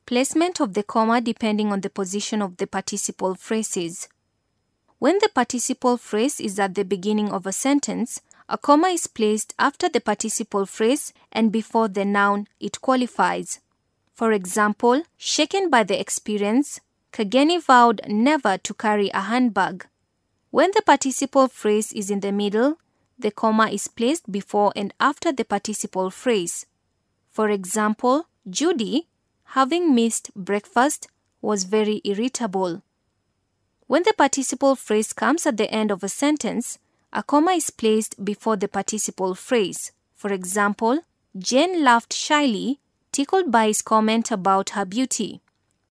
Placement of the comma depending on the position of the participle phrases. When the participle phrase is at the beginning of a sentence, a comma is placed after the participle phrase and before the noun it qualifies. For example, shaken by the experience, Kageni vowed never to carry a handbag. When the participle phrase is in the middle, the comma is placed before and after the participle phrase. For example, Judy, having missed breakfast, was very irritable. When the participle phrase comes at the end of a sentence, a comma is placed before the participle phrase. For example, Jane laughed shyly, tickled by his comment about her beauty.